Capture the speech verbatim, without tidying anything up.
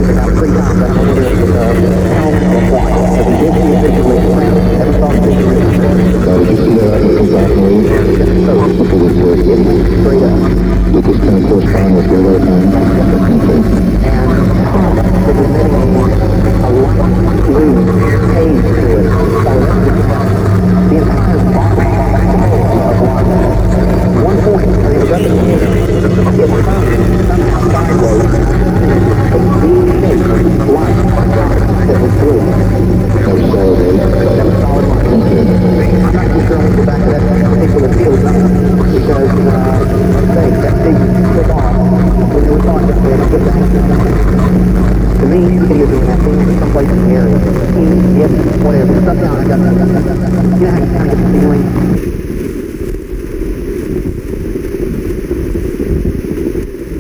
about three times. I don't know whether it was a helm or what. But we did see a situation around. Never saw the situation. Now, did you see that come back noise? So, Before this was it went straight up. did this kind of correspond with radar time? And it was emitting a light blue haze to it. The entire box of water. One point, it was up in the